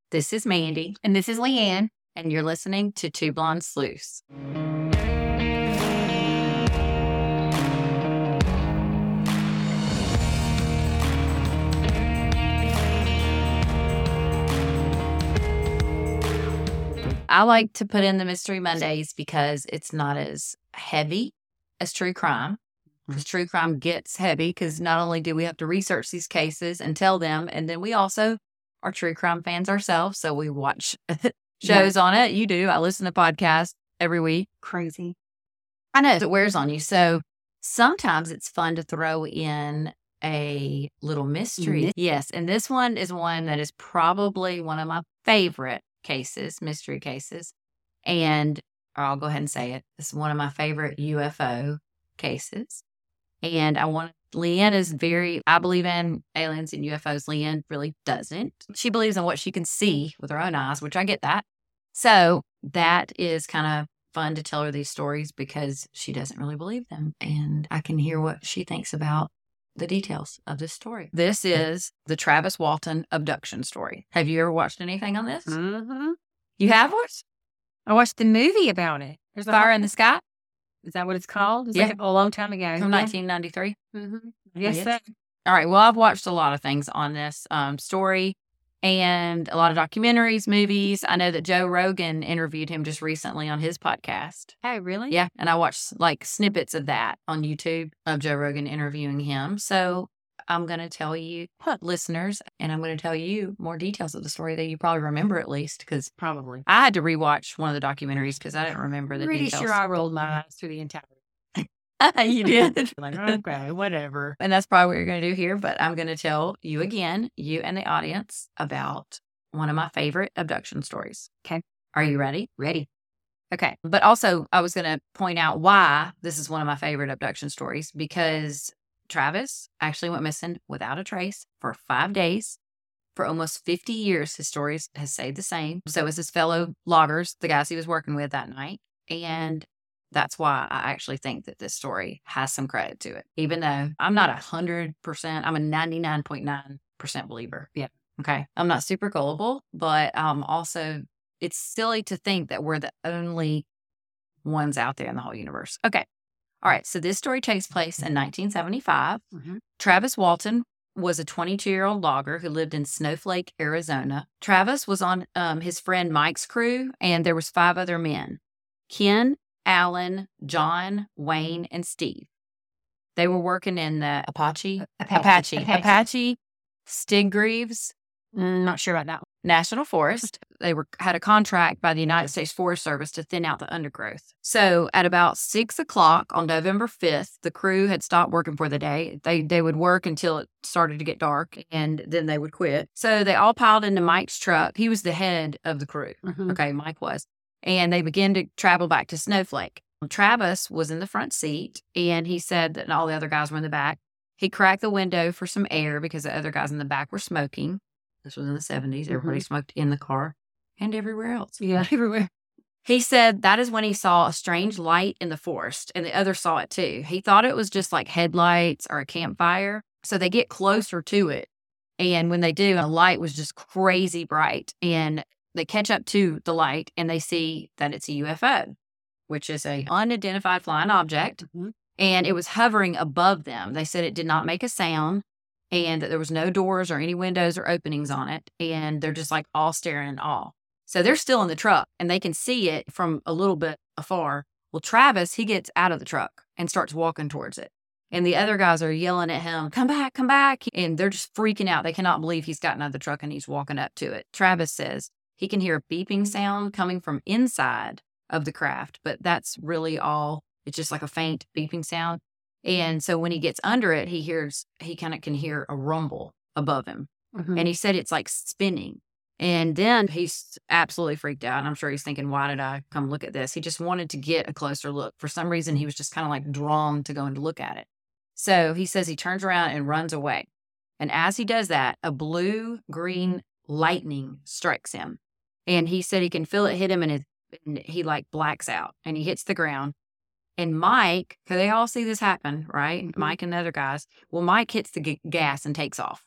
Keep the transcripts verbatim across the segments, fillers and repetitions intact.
This is Mandy. And this is Leanne. And you're listening to Two Blonde Sleuths. I like to put in the Mystery Mondays because it's not as heavy as true crime. Because true crime gets heavy because not only do we have to research these cases and tell them, and then we also are true crime fans ourselves. So we watch shows yeah. on it. You do. I listen to podcasts every week. Crazy. I know it wears on you. So sometimes it's fun to throw in a little mystery. Mm-hmm. Yes. And this one is one that is probably one of my favorite cases, mystery cases. And I'll go ahead and say it. It's one of my favorite U F O cases. And I want, Leanne is very, I believe in aliens and U F Os. Leanne really doesn't. She believes in what she can see with her own eyes, which I get that. So that is kind of fun to tell her these stories because she doesn't really believe them. And I can hear what she thinks about the details of this story. This is the Travis Walton abduction story. Have you ever watched anything on this? Mm-hmm. You have watched? I watched the movie about it. There's Fire in the Sky? Is that what it's called? It's yeah. like a long time ago. From yeah. nineteen ninety-three? Mm-hmm. Yes, sir. All right. Well, I've watched a lot of things on this um, story and a lot of documentaries, movies. I know that Joe Rogan interviewed him just recently on his podcast. Oh, really? Yeah. And I watched like snippets of that on YouTube of Joe Rogan interviewing him. So I'm going to tell you, huh, listeners, and I'm going to tell you more details of the story that you probably remember at least because probably I had to rewatch one of the documentaries because I didn't remember the Pretty details. Pretty sure I rolled my eyes through the entire You did. Like, okay, whatever. And that's probably what you're going to do here. But I'm going to tell you again, you and the audience, about one of my favorite abduction stories. Okay. Are you ready? Ready. Okay. But also, I was going to point out why this is one of my favorite abduction stories because Travis actually went missing without a trace for five days. For almost fifty years, his story has stayed the same. So as his fellow loggers, the guys he was working with that night. And that's why I actually think that this story has some credit to it, even though I'm not one hundred percent. I'm a ninety-nine point nine percent believer. Yeah. Okay. I'm not super gullible, but um, also it's silly to think that we're the only ones out there in the whole universe. Okay. All right. So this story takes place in nineteen seventy-five. Mm-hmm. Travis Walton was a twenty-two-year-old logger who lived in Snowflake, Arizona. Travis was on um, his friend Mike's crew, and there was five other men. Ken, Alan, John, Wayne, and Steve. They were working in the Apache, Apache, Apache, Apache, Apache Stigreaves mm, not sure about that one. National Forest. They were had a contract by the United States Forest Service to thin out the undergrowth. So at about six o'clock on November fifth, the crew had stopped working for the day. They they would work until it started to get dark, and then they would quit. So they all piled into Mike's truck. He was the head of the crew. Mm-hmm. Okay, Mike was. And they began to travel back to Snowflake. Travis was in the front seat, and he said that all the other guys were in the back. He cracked the window for some air because the other guys in the back were smoking. This was in the seventies. Everybody mm-hmm. smoked in the car and everywhere else. Yeah, everywhere. He said that is when he saw a strange light in the forest, and the others saw it too. He thought it was just like headlights or a campfire. So they get closer to it, and when they do, the light was just crazy bright, and they catch up to the light and they see that it's a U F O, which is a unidentified flying object. Mm-hmm. And it was hovering above them. They said it did not make a sound and that there was no doors or any windows or openings on it. And they're just like all staring in awe. So they're still in the truck and they can see it from a little bit afar. Well, Travis, he gets out of the truck and starts walking towards it. And the other guys are yelling at him, come back, come back. And they're just freaking out. They cannot believe he's gotten out of the truck and he's walking up to it. Travis says he can hear a beeping sound coming from inside of the craft, but that's really all. It's just like a faint beeping sound. And so when he gets under it, he hears, he kind of can hear a rumble above him. Mm-hmm. And he said it's like spinning. And then he's absolutely freaked out. I'm sure he's thinking, why did I come look at this? He just wanted to get a closer look. For some reason, he was just kind of like drawn to go and look at it. So he says he turns around and runs away. And as he does that, a blue-green lightning strikes him. And he said he can feel it hit him and, his, and he like blacks out and he hits the ground. And Mike, because they all see this happen, right? Mm-hmm. Mike and the other guys. Well, Mike hits the g- gas and takes off.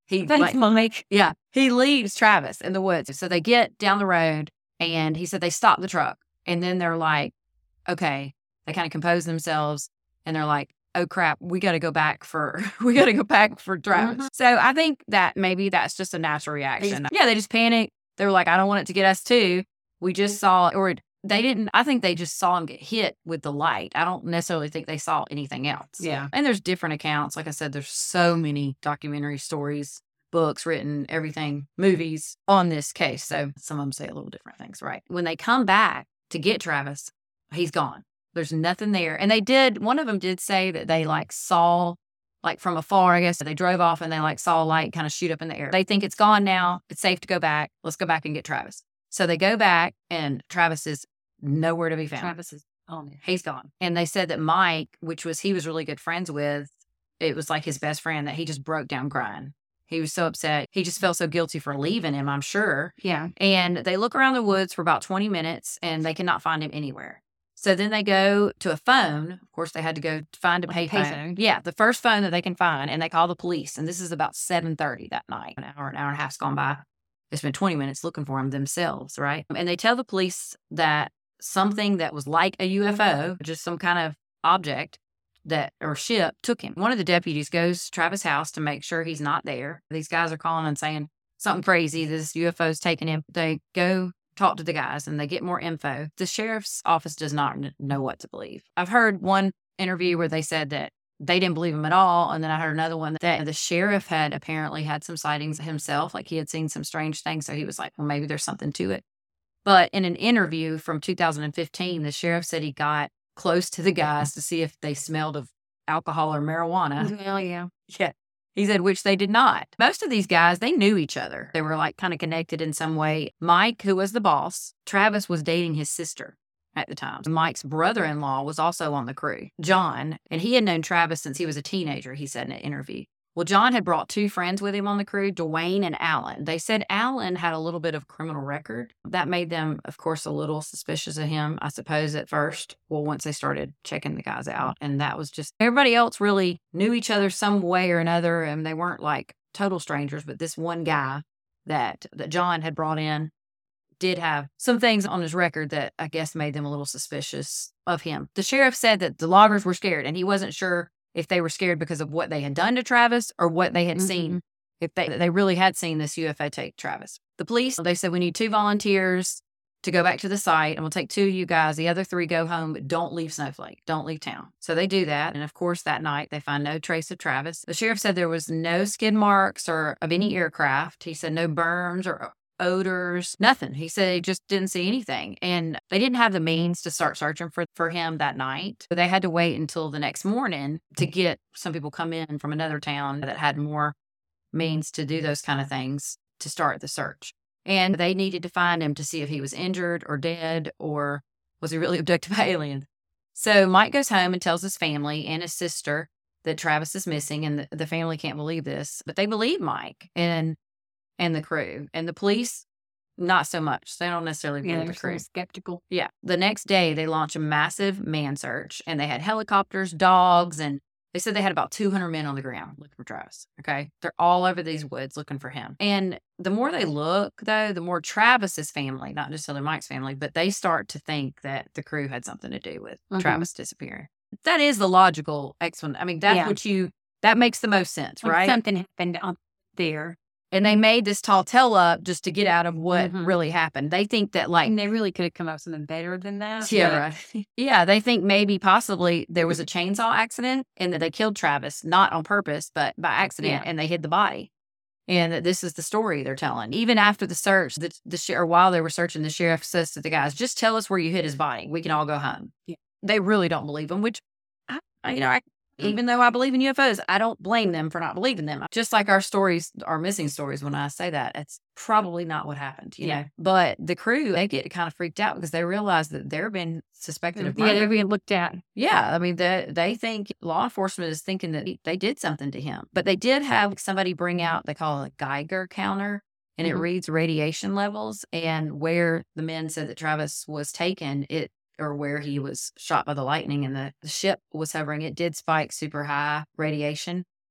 he Thanks, like, Mike. yeah, he leaves Travis in the woods. So they get down the road, and he said they stop the truck, and then they're like, okay, they kind of compose themselves, and they're like, oh crap, we got to go back for, we got to go back for Travis. Mhm. So I think that maybe that's just a natural reaction. Yeah, they just panic. They were like, I don't want it to get us too. We just saw, or they didn't, I think they just saw him get hit with the light. I don't necessarily think they saw anything else. Yeah. And there's different accounts. Like I said, there's so many documentary stories, books written, everything, movies on this case. So some of them say a little different things, right? When they come back to get Travis, he's gone. There's nothing there. And they did, one of them did say that they like saw, like from afar, I guess, they drove off and they like saw a light kind of shoot up in the air. They think it's gone now. It's safe to go back. Let's go back and get Travis. So they go back, and Travis is nowhere to be found. Travis is on it. He's gone. And they said that Mike, which was he was really good friends with, it was like his best friend, that he just broke down crying. He was so upset. He just felt so guilty for leaving him, I'm sure. Yeah. And they look around the woods for about twenty minutes, and they cannot find him anywhere. So then they go to a phone. Of course, they had to go find a Like a payphone. payphone. Yeah, the first phone that they can find, and they call the police. And this is about seven thirty that night. An hour, an hour and a half's gone by. They spent twenty minutes looking for him themselves, right? And they tell the police that something that was like a U F O, just some kind of object that or ship, took him. One of the deputies goes to Travis' house to make sure he's not there. These guys are calling and saying something crazy. This U F O's taking him. They go talk to the guys, and they get more info. The sheriff's office does not kn- know what to believe. I've heard one interview where they said that they didn't believe him at all. And then I heard another one that the sheriff had apparently had some sightings himself, like he had seen some strange things. So he was like, well, maybe there's something to it. But in an interview from two thousand fifteen, the sheriff said he got close to the guys to see if they smelled of alcohol or marijuana. Well, yeah. Yeah. He said, which they did not. Most of these guys, they knew each other. They were like kind of connected in some way. Mike, who was the boss, Travis was dating his sister at the time. Mike's brother-in-law was also on the crew, John, and he had known Travis since he was a teenager, he said in an interview. Well, John had brought two friends with him on the crew, Dwayne and Alan. They said Alan had a little bit of criminal record. That made them, of course, a little suspicious of him, I suppose, at first. Well, once they started checking the guys out. And that was just, everybody else really knew each other some way or another, and they weren't like total strangers. But this one guy that, that John had brought in did have some things on his record that I guess made them a little suspicious of him. The sheriff said that the loggers were scared, and he wasn't sure if they were scared because of what they had done to Travis or what they had Mm-hmm. seen, if they, they really had seen this U F O take Travis. The police, they said, we need two volunteers to go back to the site, and we'll take two of you guys. The other three go home, but don't leave Snowflake. Don't leave town. So they do that. And of course, that night, they find no trace of Travis. The sheriff said there was no skid marks or of any aircraft. He said no burns or odors, nothing. He said he just didn't see anything. And they didn't have the means to start searching for, for him that night. So they had to wait until the next morning to get some people come in from another town that had more means to do those kind of things to start the search. And they needed to find him to see if he was injured or dead, or was he really abducted by aliens. So Mike goes home and tells his family and his sister that Travis is missing, and the, the family can't believe this, but they believe Mike and and the crew. And the police, not so much. They don't necessarily believe Yeah, the they're crew. so skeptical. Yeah. The next day, they launch a massive man search, and they had helicopters, dogs, and they said they had about two hundred men on the ground looking for Travis. Okay. They're all over these woods looking for him. And the more they look, though, the more Travis's family, not necessarily Mike's family, but they start to think that the crew had something to do with Mhm. Travis disappearing. That is the logical explanation. I mean, that's Yeah. what you, that makes the most sense, Like right? something happened up there. And they made this tall tale up just to get out of what Mhm. really happened. They think that, like, And they really could have come up with something better than that. yeah, but- right. Yeah, they think maybe possibly there was a chainsaw accident and that they killed Travis, not on purpose, but by accident, Yeah. and they hid the body. And that this is the story they're telling. Even after the search, the, the sh- or while they were searching, the sheriff says to the guys, just tell us where you hid his body. We can all go home. Yeah. They really don't believe him, which, I, I- you know, I, even though I believe in U F Os, I don't blame them for not believing them. Just like our stories, our missing stories, when I say that, it's probably not what happened, you Yeah. know. But the crew, they get kind of freaked out because they realize that they're being suspected of Yeah, murder. they're being looked at. Yeah, I mean, they, they think law enforcement is thinking that they did something to him. But they did have somebody bring out, they call it a Geiger counter, and Mhm. it reads radiation levels. And where the men said that Travis was taken, it or where he was shot by the lightning and the, the ship was hovering, it did spike super high radiation.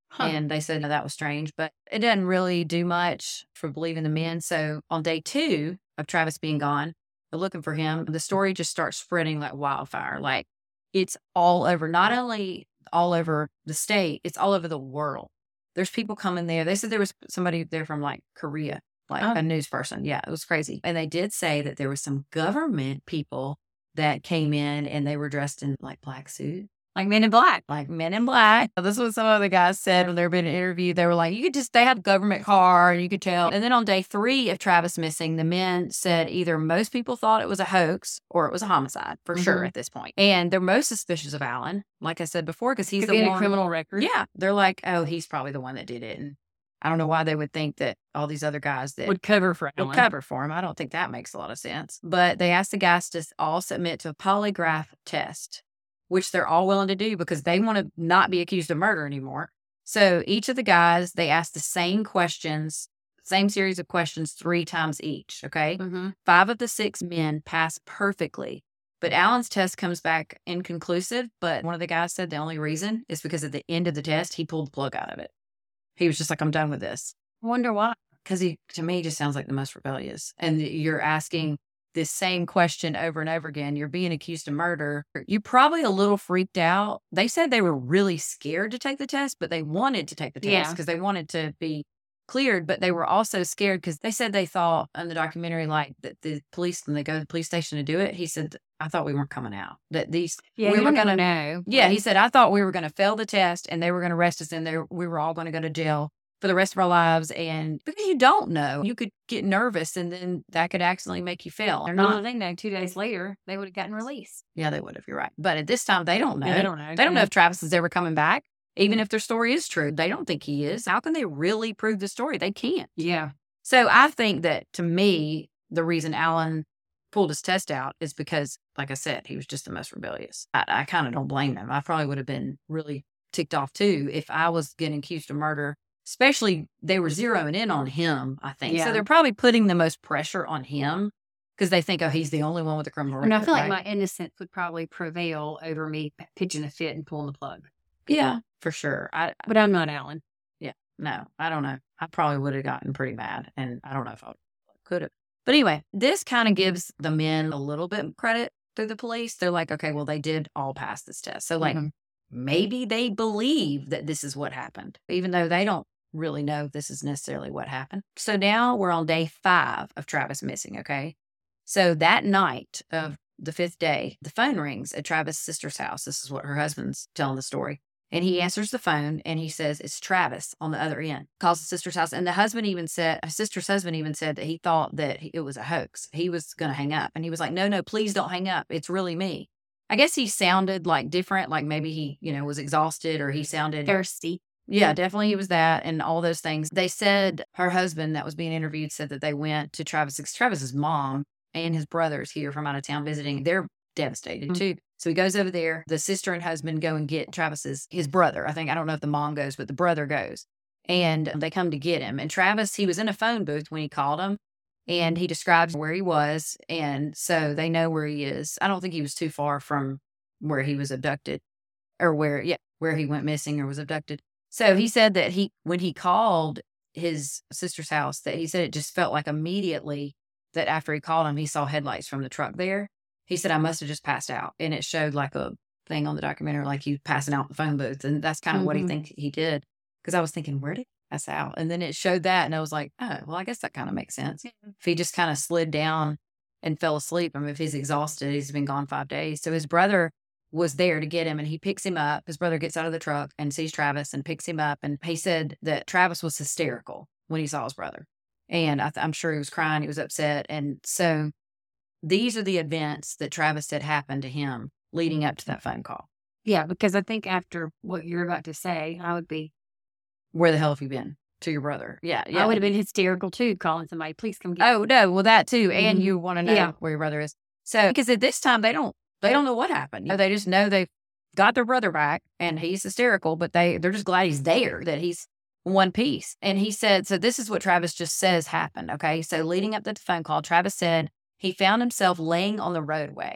Huh. And they said no, that was strange, but it doesn't really do much for believing the men. So on day two of Travis being gone, they're looking for him. The story just starts spreading like wildfire. Like it's all over, not only all over the state, it's all over the world. There's people coming there. They said there was somebody there from like Korea, like Oh. a news person. Yeah, it was crazy. And they did say that there was some government people that came in and they were dressed in like black suits. Like Men in Black. Like Men in Black. This is what some of the guys said when they were being interviewed. They were like, you could just, they had a government car and you could tell. And then on day three of Travis missing, the men said either most people thought it was a hoax or it was a homicide for mm-hmm. sure at this point. And they're most suspicious of Alan, like I said before, because he's Could the be one. a criminal record. Yeah. They're like, oh, he's probably the one that did it. And I don't know why they would think that all these other guys that would cover for Alan. Would cover for him. I don't think that makes a lot of sense. But they asked the guys to all submit to a polygraph test, which they're all willing to do because they want to not be accused of murder anymore. So each of the guys, they asked the same questions, same series of questions three times each, okay? Mm-hmm. Five of the six men passed perfectly, but Alan's test comes back inconclusive. But one of the guys said the only reason is because at the end of the test, he pulled the plug out of it. He was just like, I'm done with this. I wonder why. Because he, to me, just sounds like the most rebellious. And you're asking this same question over and over again. You're being accused of murder. You're probably a little freaked out. They said they were really scared to take the test, but they wanted to take the test because yeah. they wanted to be cleared. But they were also scared because they said they thought in the documentary, like that the police, when they go to the police station to do it, he said, I thought we weren't coming out. That these, yeah, we were going to know. Yeah, he said, I thought we were going to fail the test and they were going to arrest us and they, we were all going to go to jail for the rest of our lives. And because you don't know, you could get nervous and then that could accidentally make you fail. They're not. They know two days later, they would have gotten released. Yeah, they would have. You're right. But at this time, they don't know. Yeah, they don't know. They don't know if Travis is ever coming back. Even if their story is true, they don't think he is. How can they really prove the story? They can't. Yeah. So I think that to me, the reason Alan pulled his test out is because, like I said, he was just the most rebellious. I, I kind of don't blame him. I probably would have been really ticked off too if I was getting accused of murder. Especially, they were zeroing in on him, I think. Yeah. So they're probably putting the most pressure on him because they think, oh, he's the only one with a criminal record. And I feel right? like my innocence would probably prevail over me pitching a fit and pulling the plug. Yeah, for sure. I, but I'm not Alan. Yeah, no, I don't know. I probably would have gotten pretty mad, and I don't know if I could have. But anyway, this kind of gives the men a little bit of credit through the police. They're like, okay, well, they did all pass this test. So, like, mm-hmm. maybe they believe that this is what happened, even though they don't really know this is necessarily what happened. So now we're on day five of Travis missing, okay? So that night of the fifth day, the phone rings at Travis' sister's house. This is what her husband's telling the story. And he answers the phone and he says, it's Travis on the other end. Calls his sister's house. And the husband even said, his sister's husband even said that he thought that it was a hoax. He was going to hang up. And he was like, no, no, please don't hang up. It's really me. I guess he sounded like different. Like maybe he, you know, was exhausted or he sounded thirsty. Yeah, definitely he was that and all those things. They said her husband that was being interviewed said that they went to Travis's, Travis's mom and his brothers here from out of town visiting. They're devastated mm-hmm. too. So he goes over there. The sister and husband go and get Travis's, his brother. I think, I don't know if the mom goes, but the brother goes. And they come to get him. And Travis, he was in a phone booth when he called him. And he describes where he was. And so they know where he is. I don't think he was too far from where he was abducted. Or where, yeah, where he went missing or was abducted. So he said that he, when he called his sister's house, that he said it just felt like immediately that after he called him, he saw headlights from the truck there. He said, I must have just passed out. And it showed like a thing on the documentary, like he was passing out in the phone booth. And that's kind of mm-hmm. what he think he did. Because I was thinking, where did he pass out? And then it showed that. And I was like, oh, well, I guess that kind of makes sense. Yeah. If he just kind of slid down and fell asleep, I mean, if he's exhausted, he's been gone five days. So his brother was there to get him and he picks him up. His brother gets out of the truck and sees Travis and picks him up. And he said that Travis was hysterical when he saw his brother. And I th- I'm sure he was crying. He was upset. And so these are the events that Travis said happened to him leading up to that phone call. Yeah, because I think after what you're about to say, I would be. Where the hell have you been? To your brother. Yeah. yeah. I would have been hysterical too, calling somebody, please come get Oh, no. Well, that too. Mm-hmm. And you want to know yeah. where your brother is. So, because at this time, they don't, they don't know what happened. You know, they just know they've got their brother back and he's hysterical, but they, they're just glad he's there, that he's one piece. And he said, so this is what Travis just says happened. Okay. So leading up to the phone call, Travis said he found himself laying on the roadway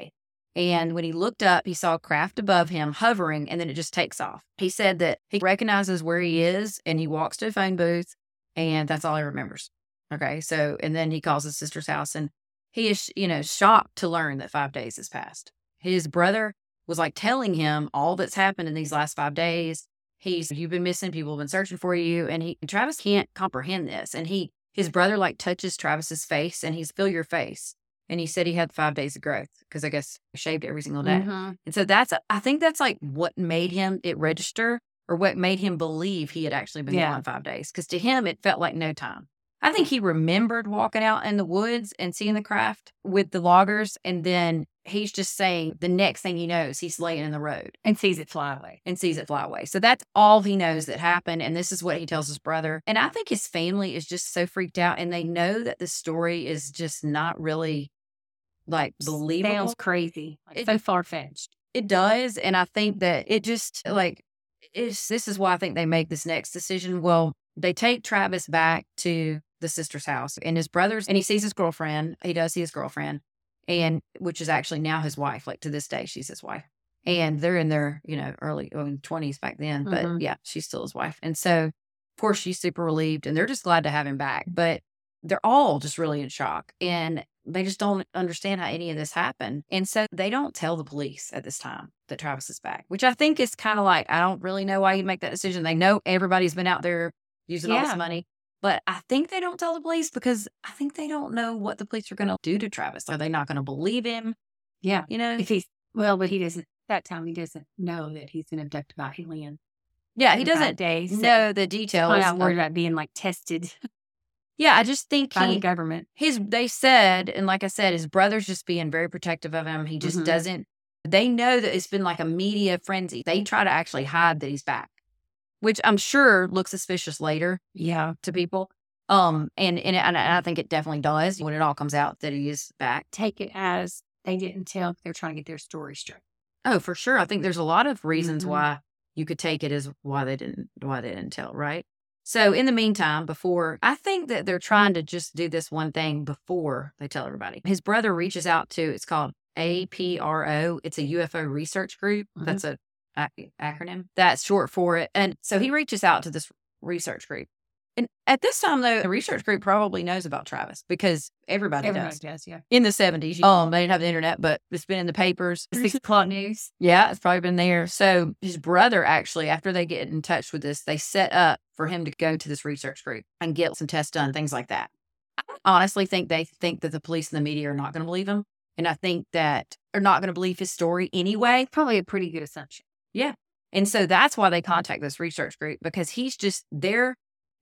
And when he looked up, he saw a craft above him hovering, and then it just takes off. He said that he recognizes where he is, and he walks to a phone booth, and that's all he remembers. Okay, so, and then he calls his sister's house, and he is, you know, shocked to learn that five days has passed. His brother was like telling him all that's happened in these last five days. He's, you've been missing, people have been searching for you, and he, Travis can't comprehend this. And he, his brother like touches Travis's face, and he's, feel your face. And he said he had five days of growth because I guess he shaved every single day. Mm-hmm. And so that's, I think that's like what made him it register, or what made him believe he had actually been Yeah. gone five days. Because to him, it felt like no time. I think he remembered walking out in the woods and seeing the craft with the loggers. And then he's just saying the next thing he knows, he's laying in the road And sees it fly away. and sees it fly away. So that's all he knows that happened. And this is what he tells his brother. And I think his family is just so freaked out. And they know that the story is just not really like believable. Sounds crazy. Like It- so far fetched. It does. And I think that it just like, it's, this is why I think they make this next decision. Well, they take Travis back to the sister's house and his brothers, and he sees his girlfriend. He does see his girlfriend, and which is actually now his wife. Like to this day, she's his wife. And they're in their, you know, early I mean, twenties back then. But Mhm. yeah, she's still his wife. And so, of course, she's super relieved and they're just glad to have him back. But they're all just really in shock. And they just don't understand how any of this happened. And so they don't tell the police at this time that Travis is back, which I think is kind of like, I don't really know why you make that decision. They know everybody's been out there using all Yeah. this money. But I think they don't tell the police because I think they don't know what the police are going to do to Travis. Are they not going to believe him? Yeah. You know? If he's, well, but he doesn't, that time he doesn't know that he's been abducted by alien. Yeah, he in five doesn't days. know the details. I'm not of- worried about being like tested yeah, I just think by he, the government. his, they said, and like I said, his brother's just being very protective of him. He just Mhm. doesn't, they know that it's been like a media frenzy. They try to actually hide that he's back, which I'm sure looks suspicious later Yeah. to people. Um, and, and, and I think it definitely does when it all comes out that he is back. Take it as they didn't tell. They're trying to get their story straight. Oh, for sure. I think there's a lot of reasons Mhm. why you could take it as why they didn't, why they didn't tell, right? So in the meantime, before, I think that they're trying to just do this one thing before they tell everybody. His brother reaches out to, it's called A P R O. It's a U F O research group. Mhm. That's a ac- acronym. That's short for it. And so he reaches out to this research group. And at this time, though, the research group probably knows about Travis because everybody Everybody does. does, yeah. In the seventies, um, they didn't have the internet, but it's been in the papers. Six o'clock news. Yeah, it's probably been there. So his brother actually, after they get in touch with this, they set up for him to go to this research group and get some tests done, things like that. I honestly think they think that the police and the media are not going to believe him. And I think that they're not going to believe his story anyway. Probably a pretty good assumption. And so that's why they contact this research group because he's just there.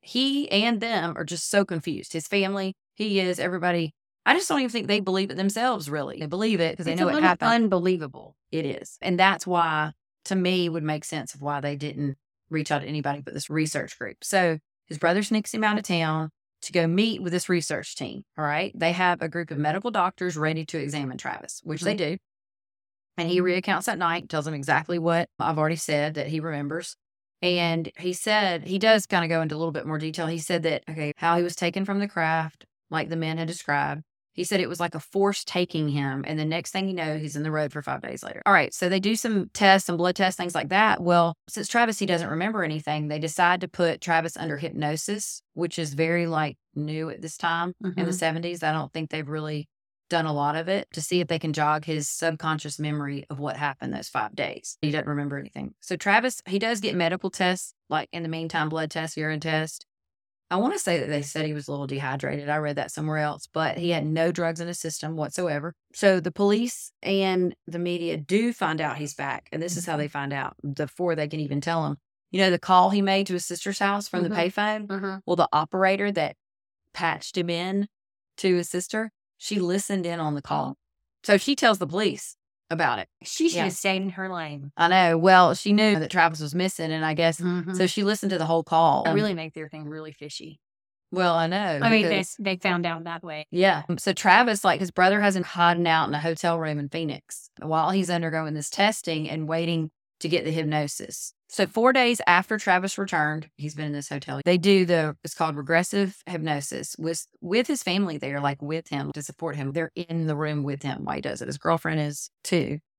He and them are just so confused. His family, he is, everybody. I just don't even think they believe it themselves, really. They believe it because they It's know a it little happened. unbelievable. It is. And that's why, to me, would make sense of why they didn't reach out to anybody but this research group. So his brother sneaks him out of town to go meet with this research team. All right. They have a group of medical doctors ready to examine Travis, which they do. And he recounts that night, tells them exactly what I've already said that he remembers. And he said, he does kind of go into a little bit more detail. He said that, okay, how he was taken from the craft, like the men had described. He said it was like a force taking him. And the next thing you know, he's in the road for five days later. All right. So they do some tests, some blood tests, things like that. Well, since Travis, he doesn't remember anything, they decide to put Travis under hypnosis, which is very like new at this time in the Mhm. seventies. I don't think they've really done a lot of it to see if they can jog his subconscious memory of what happened those five days. He doesn't remember anything. So Travis, he does get medical tests, like in the meantime, blood test, urine test. I want to say that they said he was a little dehydrated. I read that somewhere else, but he had no drugs in his system whatsoever. So the police and the media do find out he's back. And this is how they find out before they can even tell him. You know, the call he made to his sister's house from Mhm. the payphone? Mhm. Well, the operator that patched him in to his sister, she listened in on the call. So she tells the police about it. She should Yeah. have stayed in her lane. I know. Well, she knew that Travis was missing, and I guess Mhm. so she listened to the whole call. That really make their thing really fishy. Well, I know. I mean, they, because- they found out that way. yeah. So Travis, like his brother has him hiding out in a hotel room in Phoenix while he's undergoing this testing and waiting to get the hypnosis. So four days after Travis returned, he's been in this hotel. They do the, it's called regressive hypnosis with, with his family there, like with him to support him. They're in the room with him while he does it. His girlfriend is too.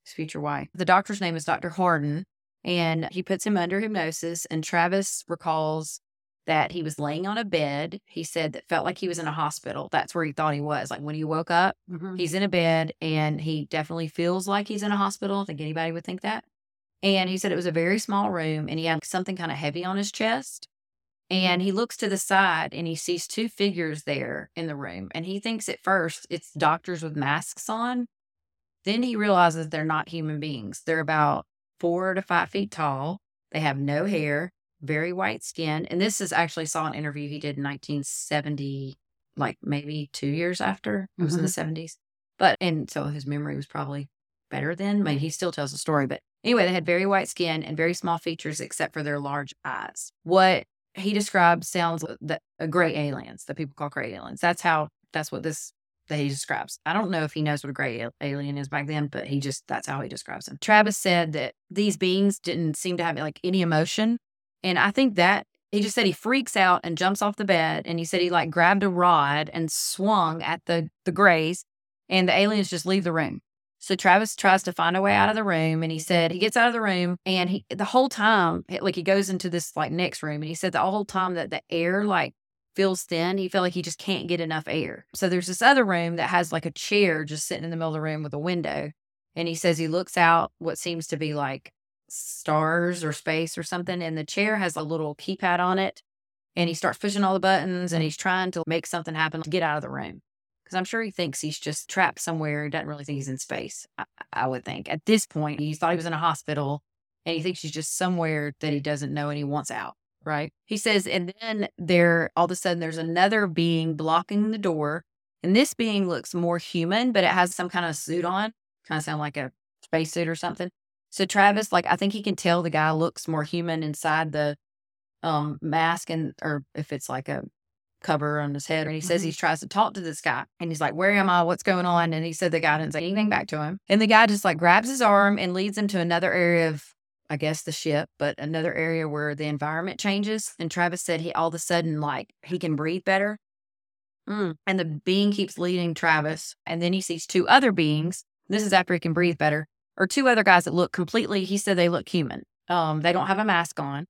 his future wife. The doctor's name is Doctor Harden, and he puts him under hypnosis. And Travis recalls that he was laying on a bed. He said that felt like he was in a hospital. That's where he thought he was. Like when he woke up, Mm-hmm. he's in a bed and he definitely feels like he's in a hospital. I think anybody would think that. And he said it was a very small room and he had something kind of heavy on his chest. And he looks to the side and he sees two figures there in the room. And he thinks at first it's doctors with masks on. Then he realizes they're not human beings. They're about four to five feet tall. They have no hair, very white skin. And this is actually saw an interview he did in nineteen seventy, like maybe two years after. It was Mhm. in the seventies. But, and so his memory was probably better then. I mean, he still tells the story. But anyway, they had very white skin and very small features except for their large eyes. What he describes sounds that uh, gray aliens, that people call gray aliens. That's how, that's what this, that he describes. I don't know if he knows what a gray al- alien is back then, but he just, that's how he describes them. Travis said that these beings didn't seem to have like any emotion. And I think that he just said he freaks out and jumps off the bed. And he said he like grabbed a rod and swung at the, the grays and the aliens just leave the room. So Travis tries to find a way out of the room, and he said he gets out of the room, and he the whole time, like he goes into this like next room, and he said the whole time that the air like feels thin, he felt like he just can't get enough air. So there's this other room that has like a chair just sitting in the middle of the room with a window, and he says he looks out what seems to be like stars or space or something, and the chair has a little keypad on it, and he starts pushing all the buttons, and he's trying to make something happen to get out of the room. Because I'm sure he thinks he's just trapped somewhere. He doesn't really think he's in space, I, I would think. At this point, he thought he was in a hospital, and he thinks he's just somewhere that he doesn't know and he wants out, right? He says, and then there, all of a sudden, there's another being blocking the door. And this being looks more human, but it has some kind of suit on. Kind of sound like a spacesuit or something. So Travis, like, I think he can tell the guy looks more human inside the um, mask, and or if it's like a cover on his head. And he says Mhm. he tries to talk to this guy and he's like, where am I? What's going on? And he said the guy didn't say anything back to him. And the guy just like grabs his arm and leads him to another area of, I guess, the ship, but another area where the environment changes. And Travis said he all of a sudden, like, he can breathe better. Mm. And the being keeps leading Travis. And then he sees two other beings. This is after he can breathe better. Or two other guys that look completely, he said they look human. Um, they don't have a mask on.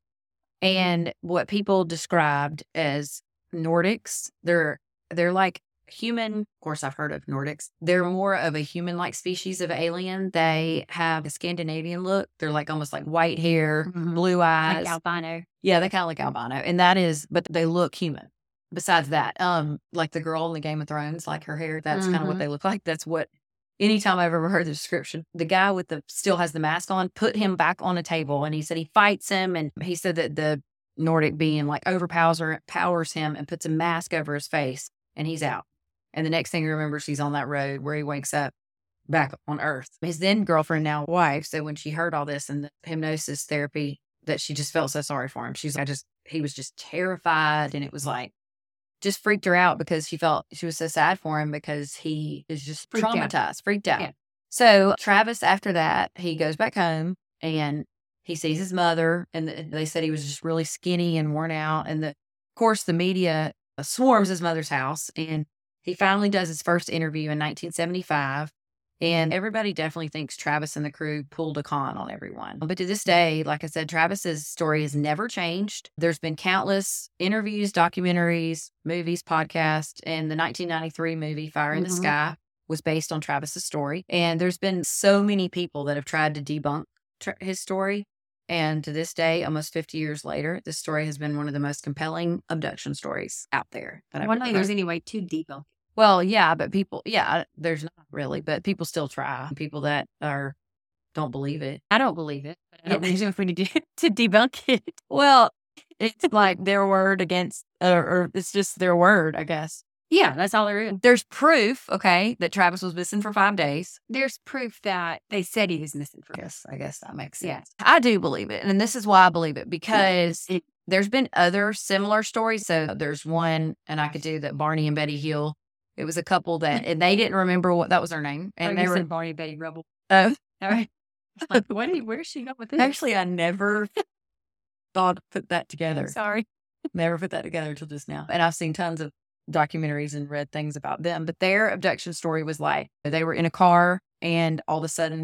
And what people described as Nordics, they're they're like human. Of course, I've heard of Nordics. They're more of a human-like species of alien. They have a Scandinavian look. They're like almost like white hair, Mhm. blue eyes. Like albino. Yeah, they kind of like albino, and that is, but they look human. Besides that, um, like the girl in the Game of Thrones, like her hair, that's kind of what Mhm. they look like. That's what. Anytime I've ever heard the description, the guy with the still has the mask on, put him back on a table, and he said he fights him, and he said that the Nordic being like overpowers or powers him and puts a mask over his face, and he's out. And the next thing he remembers, he's on that road where he wakes up back on Earth. His then girlfriend, now wife, said when she heard all this and the hypnosis therapy, that she just felt so sorry for him. She's like, I just, he was just terrified, and it was like, just freaked her out because she felt she was so sad for him because he is just Freaked out. traumatized, freaked out. Yeah. So Travis, after that, he goes back home and he sees his mother, and th- they said he was just really skinny and worn out. And the, of course, the media swarms his mother's house, and he finally does his first interview in nineteen seventy-five. And everybody definitely thinks Travis and the crew pulled a con on everyone. But to this day, like I said, Travis's story has never changed. There's been countless interviews, documentaries, movies, podcasts, and the nineteen ninety-three movie Fire in the Mhm. Sky was based on Travis's story. And there's been so many people that have tried to debunk tra- his story. And to this day, almost fifty years later, this story has been one of the most compelling abduction stories out there. That I I've wonder ever if there's heard. any way to debunk. Well, yeah, but people, yeah, there's not really, but people still try. People that are, don't believe it. I don't believe it. But I don't Yeah. know if we need to, to debunk it. Well, it's like their word against, or, or it's just their word, I guess. Yeah, that's all there is. There's proof, okay, that Travis was missing for five days. There's proof that they said he was missing for. I guess, I guess that makes Yeah. sense. I do believe it. And this is why I believe it, because It- there's been other similar stories. So there's one, and I could do that Barney and Betty Hill. It was a couple that, and they didn't remember what that was their name. And And they they were, said Barney Betty Rubble. oh, All right. Like, what? Is, where's she going with this? actually, I never thought to put that together. Sorry. Never put that together until just now. And I've seen tons of documentaries and read things about them. But their abduction story was like they were in a car, and all of a sudden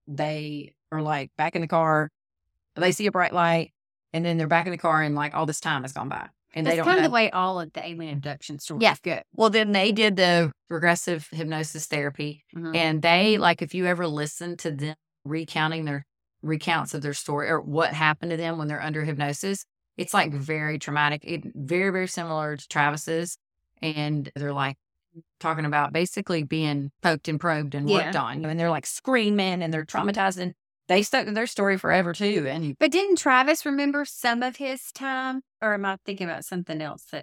they are like back in the car, they see a bright light, and then they're back in the car, and like all this time has gone by. And That's they don't kind know. of the way all of the alien abduction stories Yeah. go. Well, then they did the regressive hypnosis therapy. Mhm. And they, like, if you ever listen to them recounting their recounts of their story or what happened to them when they're under hypnosis, it's like very traumatic. It very, very similar to Travis's. And they're like talking about basically being poked and probed and worked Yeah. on. And they're like screaming and they're traumatized. And they stuck to their story forever too. And But didn't Travis remember some of his time? Or am I thinking about something else? That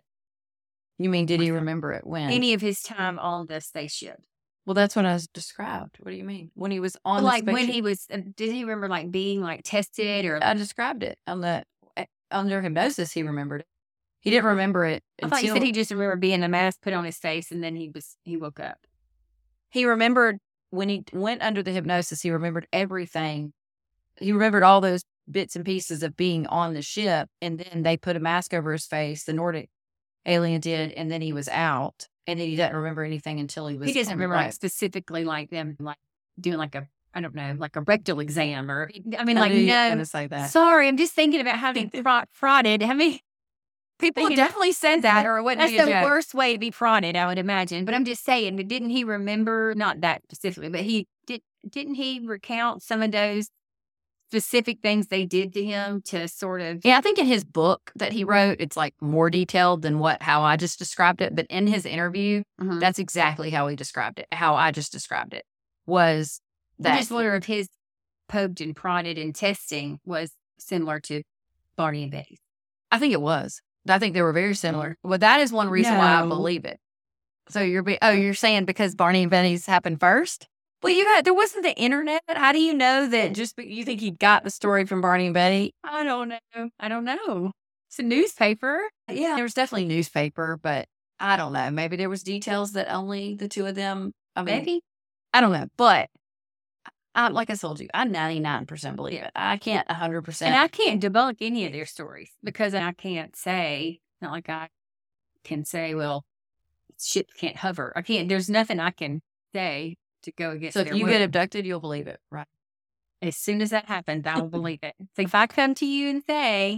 you mean, did he remember it when? any of his time on the spaceship? Well, that's what I was described. What do you mean? When he was on the Like when spaceship? he was, uh, did he remember like being like tested or? I described it on the eh, under hypnosis. He remembered it. He didn't remember it I until thought you said he just remembered being a mask put on his face and then he was, he woke up. he remembered when he went under the hypnosis. He remembered everything. He remembered all those bits and pieces of being on the ship, and then they put a mask over his face. The Nordic alien did, and then he was out, and then he doesn't remember anything until he was. He doesn't on the remember like boat. specifically like them like doing like a, I don't know, like a rectal exam or, I mean, I like, knew you were no, gonna say that. sorry, I'm just thinking about having fraud, frauded. I mean, People thinking- definitely said that, or it wouldn't that's be a the joke. worst way to be frauded, I would imagine. But I'm just saying, but didn't he remember, not that specifically, but he did, didn't he recount some of those specific things they did to him to sort of, Yeah, I think in his book that he wrote, it's like more detailed than what how I just described it. But in his interview, Mhm. that's exactly how he described it. How I just described it was I that just wonder if his poked and prodded and testing was similar to Barney and Betty's. I think it was. I think they were very similar. Well, that is one reason why I No. believe it. So you're be- oh, you're saying because Barney and Betty's happened first? Well, you got there wasn't the internet. How do you know that? Just be- you think he got the story from Barney and Betty? I don't know. I don't know. It's a newspaper. Yeah, there was definitely newspaper, but I don't know. Maybe there was details that only the two of them. I mean, Maybe. I don't know, but I, like I told you, I ninety-nine percent believe it. I can't one hundred percent. And I can't debunk any of their stories because I can't say, not like I can say, well, shit can't hover. I can't, there's nothing I can say to go against So if their you will. get abducted, you'll believe it, right? As soon as that happens, I will believe it. So if I come to you and say,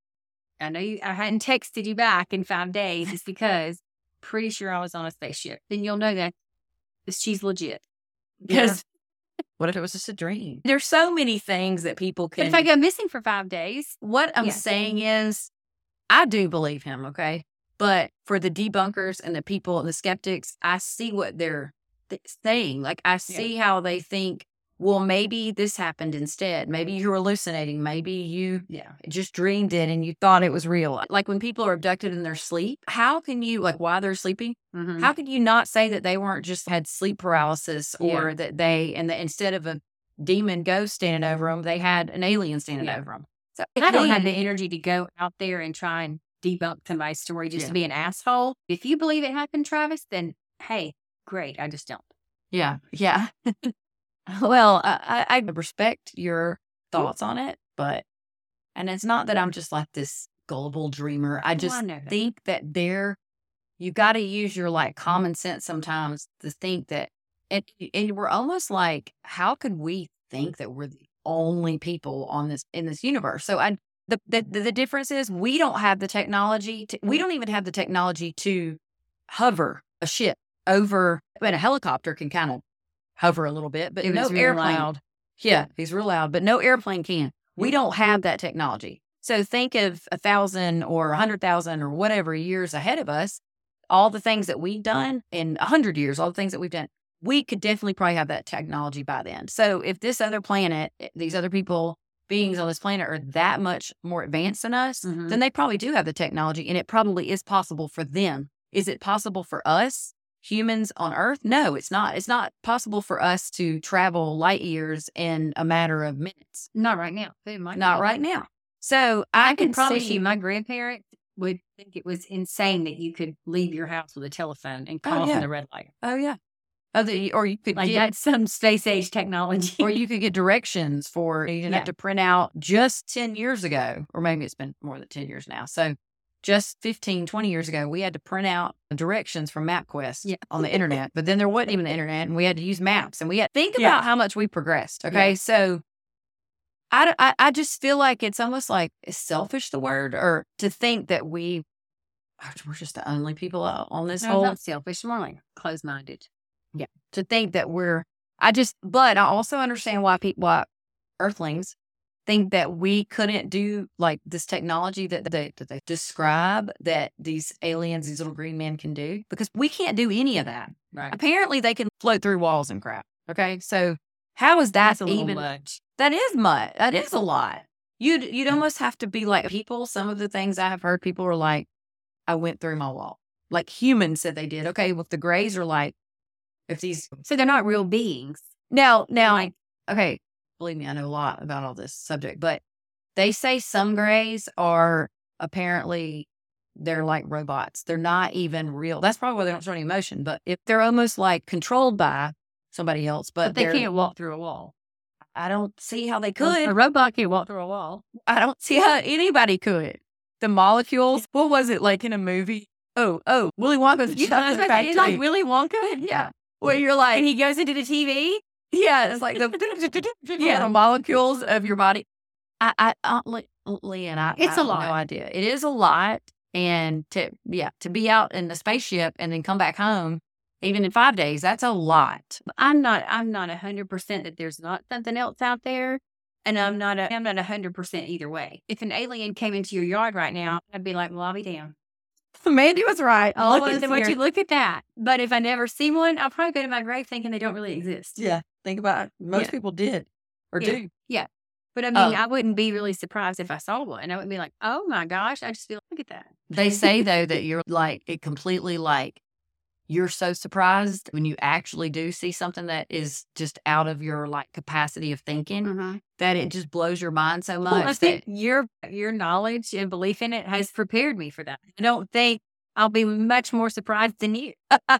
I know you, I hadn't texted you back in five days, it's because pretty sure I was on a spaceship, then you'll know that she's legit. Because what if it was just a dream? There's so many things that people But can. if I go missing for five days, what I'm Yeah. saying is, I do believe him, okay? But for the debunkers and the people and the skeptics, I see what they're th- saying. Like, I see how they think, well, maybe this happened instead. Maybe you're hallucinating. Maybe you yeah, just dreamed it and you thought it was real. Like when people are abducted in their sleep, how can you, like while they're sleeping, Mhm. how can you not say that they weren't just had sleep paralysis or Yeah. that they, and that instead of a demon ghost standing over them, they had an alien standing Yeah. over them? So I don't have can- the energy to go out there and try and debunk somebody's story just Yeah. to be an asshole. If you believe it happened, Travis, then hey, great. I just don't. Yeah. Yeah. Well, I, I I respect your thoughts on it, but, and it's not that I'm just like this gullible dreamer. I just I know that. think that there, you got to use your like common sense sometimes to think that, and, and we're almost like, how could we think that we're the only people on this, in this universe? So I, the, the, the difference is we don't have the technology to, we don't even have the technology to hover a ship over, but a helicopter can kind of hover a little bit, but If no it's really airplane. loud. Yeah, he's real loud, but no airplane can. We don't have that technology. So think of a thousand or a hundred thousand or whatever years ahead of us, all the things that we've done in a hundred years, all the things that we've done, we could definitely probably have that technology by then. So if this other planet, these other people, beings on this planet are that much more advanced than us, Mhm. then they probably do have the technology and it probably is possible for them. Is it possible for us? Humans on Earth? No, it's not. It's not possible for us to travel light years in a matter of minutes. Not right now. It might Not be. right now. So I, I can can promise see you, my grandparents would think it was insane that you could leave your house with a telephone and Oh, call yeah. from the red light. Oh yeah. Oh, the, or you could Like get, that's some space age technology. or you could get directions for. You didn't Yeah. have to print out just ten years ago, or maybe it's been more than ten years now. So just fifteen, twenty years ago, we had to print out directions from MapQuest Yeah. on the internet, but then there wasn't even the internet and we had to use maps and we had think Yeah. about how much we progressed. Okay. Yeah. So I, I, I just feel like it's almost like, is selfish the word, or to think that we, we're just the only people out on this No, whole, not selfish, more like closed-minded. to think that we're, I just, but I also understand why people, why earthlings think that we couldn't do like this technology that they, that they describe that these aliens, these little green men can do, because we can't do any of that. Right. Apparently they can float through walls and crap. Okay. So how is that That's a little even, much. that is much. That is a lot. You'd, you'd almost have to be like people. Some of the things I have heard, people are like, I went through my wall. Like humans said they did. Okay. Well, if the grays are like, if these, So they're not real beings. now, now, Like- okay, believe me, I know a lot about all this subject, but they say some grays are apparently, they're like robots. They're not even real. That's probably why they don't show any emotion, but if they're almost like controlled by somebody else, but, But they they're- can't walk through a wall. I don't see how they A could. robot can't walk through a wall. I don't see how anybody could. The molecules, what was it like in a movie? Oh, oh, Willy Wonka's Yeah, chocolate it's factory. like Willy Wonka. Yeah. Where you're like, And he goes into the T V. yeah, it's like the, yeah, the molecules of your body. I, I, uh, Le- Leanne, I, It's I a have lot. no idea. It is a lot. And to, yeah, to be out in the spaceship and then come back home, even in five days, that's a lot. I'm not. I'm not a hundred percent that there's not something else out there, and I'm not. A, I'm not a hundred percent either way. If an alien came into your yard right now, I'd be like, "Well, I'll be damned." Mandy was right. Oh, Look well, at then would here. you look at that? But if I never see one, I'll probably go to my grave thinking they don't really exist. Yeah, think about it. Most Yeah. people did or Yeah. do. But I mean, Oh. I wouldn't be really surprised if I saw one. I wouldn't be like, "Oh my gosh!" I just feel, look at that. They say though that you're like it completely like you're so surprised when you actually do see something that is just out of your like capacity of thinking Mm-hmm. that it just blows your mind so much. Well, I that- think your your knowledge and belief in it has prepared me for that. I don't think I'll be much more surprised than you. I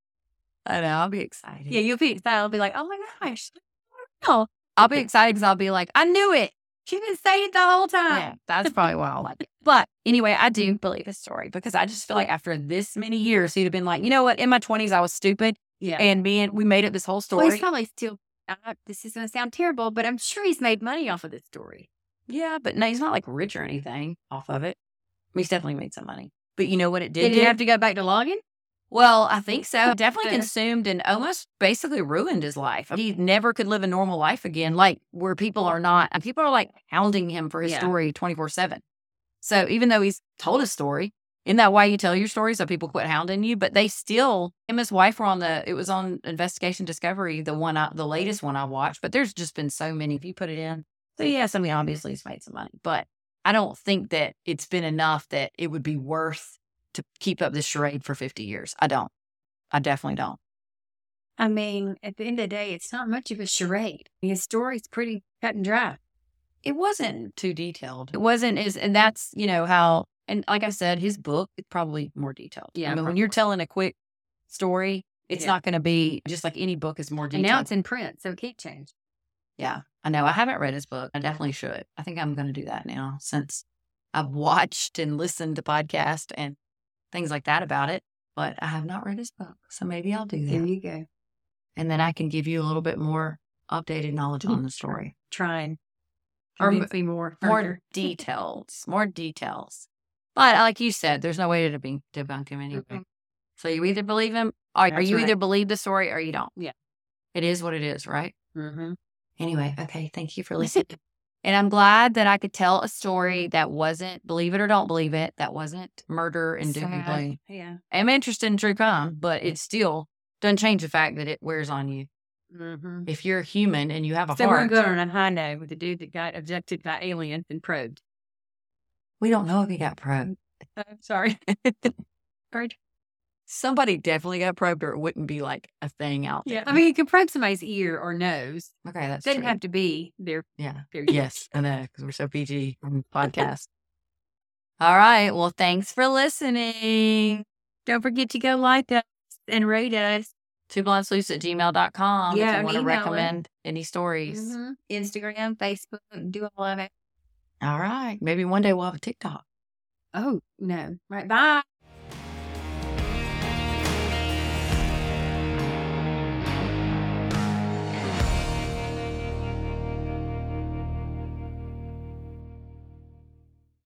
know I'll be excited. Yeah, you'll be excited. I'll be like, "Oh my gosh!" Oh, I'll be excited because I'll be like, I knew it. she's been saying it the whole time. Yeah, that's probably why I like it. But anyway, I do believe his story because I just feel like after this many years, he'd have been like, you know what? In my twenties, I was stupid, Yeah. and being we made up this whole Well, story. he's probably still. Uh, this is going to sound terrible, but I'm sure he's made money off of this story. Yeah, but no, he's not like rich or anything off of it. He's definitely made some money. But you know what it did? Did do? you have to go back to logging? Well, I think so. Definitely Yeah. consumed and almost basically ruined his life. He never could live a normal life again, like where people are not, and people are like hounding him for his Yeah. story twenty-four seven. So even though he's told his story, isn't that why you tell your story? So people quit hounding you, but they still, him and his wife were on the, it was on Investigation Discovery, the one, I, the latest one I watched, but there's just been so many. If you put it in. So yes, I mean, obviously he's made some money, but I don't think that it's been enough that it would be worth to keep up this charade for fifty years. I don't. I definitely don't. I mean, at the end of the day, it's not much of a charade. His story's pretty cut and dry. It wasn't too detailed. It wasn't as, and that's, you know, how, and like I said, his book is probably more detailed. Yeah, I mean, when you're telling a quick story, it's Yeah. not going to be just like any book is more And detailed. now it's in print, so it can't change. Yeah, I know. I haven't read his book. I definitely should. I think I'm going to do that now since I've watched and listened to podcasts and things like that about it, but I have not read his book. So maybe I'll do There that. you go. And then I can give you a little bit more updated knowledge on the story. Trying. Or Or m- maybe more. More further. details. More details. But like you said, there's no way to debunk, debunk him anyway. Mhm. So you either believe him, or, or That's you right. either believe the story or you don't. Yeah. It is what it is, right? Mm-hmm. Anyway, okay. Thank you for listening. And I'm glad that I could tell a story that wasn't, believe it or don't believe it, that wasn't murder and doom and gloom. Yeah. I'm interested in true crime, but it still doesn't change the fact that it wears on you. Mm-hmm. If you're human and you have a So we're heart, going on a high note with the dude that got abducted by aliens and probed. we don't know if he got probed. I'm sorry. Bird. Somebody definitely got probed, or it wouldn't be like a thing out there. Yeah. I mean, you can probe somebody's ear or nose. okay, that's Doesn't true. have to be their, Yeah. their Yes, I know, because we're so P G on the podcast. All right. Well, thanks for listening. Don't forget to go like us and rate us. Two blunt sleuths at gmail dot com. Yeah, if you and want to email it. recommend any stories. Mhm. Instagram, Facebook, do all of it. All right. Maybe one day we'll have a TikTok. Oh, no. Right. Bye.